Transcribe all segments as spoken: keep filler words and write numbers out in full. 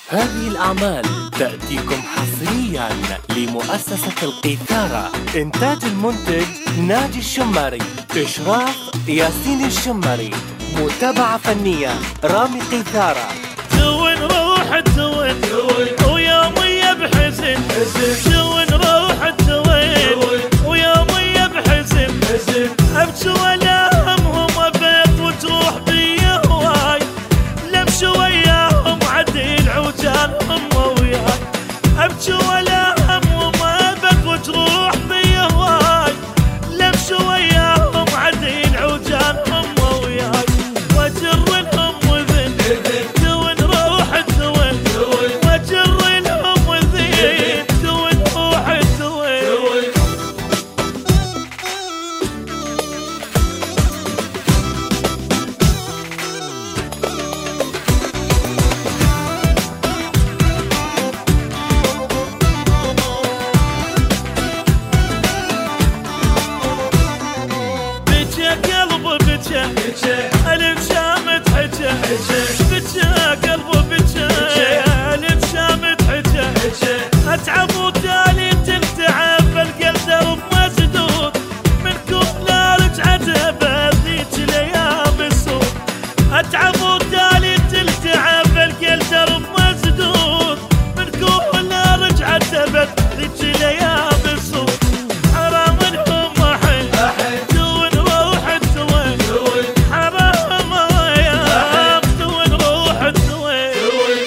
هذه الأعمال تأتيكم حصرياً لمؤسسة القيثارة. إنتاج المنتج ناجي الشماري، إشراف ياسين الشماري، متابعة فنية رامي قيثارة. توين روح التوين ويومية بحزن، توين روح التوين ويومية بحزن، أبكي ولا همهم أبيض وتروح بي هواي، لمشي وياهم عديل عوجانهم وياي، أبكي ولا همهم أبيض وتروح بي هواي، لمشي وياهم عديل عوجانهم وياي، وأجر لهم وذن توين روح التوين، وأجر لهم وذن توين روح التوين. ألف شامت حجة، بجى قلبه بجى، ألف شامت حجة، أتعب وتالي تنتعب، القلب درب مسدود، من كل رجعته بذيك الأيام السود، أتعب وتالي تنتعب، القلب درب مسدود، من كل رجعته بذيك الأيام السود، حرام منهم أحن توين روح التوين، حرام يا توين روح التوين.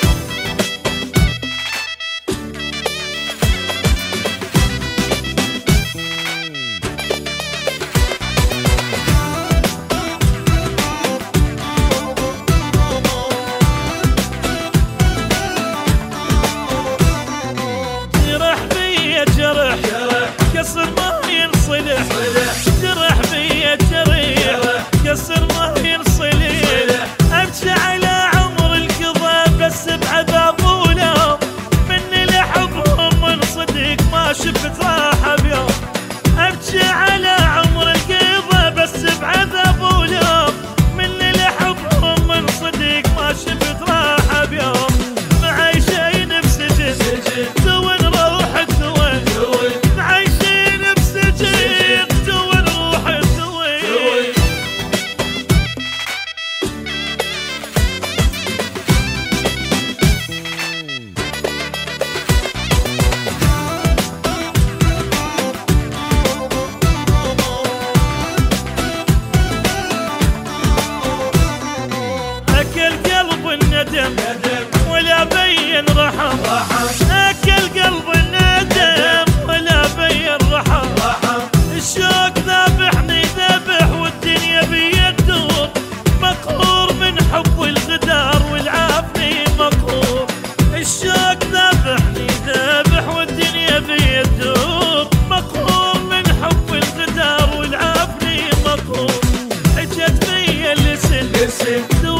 جرح بي جرح كسر ما ينصلح، جرح بي جرح كسر ما ينصلح، أبكي على عمر القضا بس بعذاب ولوم، مني لحبهم من صدق ما شفت راحة بيوم، أبكي على عمر القضا بس بعذاب ولوم، مني لحبهم من صدق ما شفت راحة بيوم، معايشين بسجن توين روح التوين، معايشين بسجن توين روح التوين. أكل قلب الندم ولا بين رحم، أكل قلب الندم ولا بين رحم، الشوق ذابحني ذبح والدنيا بي تدور، مقهور من حب الغدار والعافني مقهور، الشوق ذابحني ذبح والدنيا بي تدور، مقهور من حب الغدار والعافني مقهور، حجت بي اللسن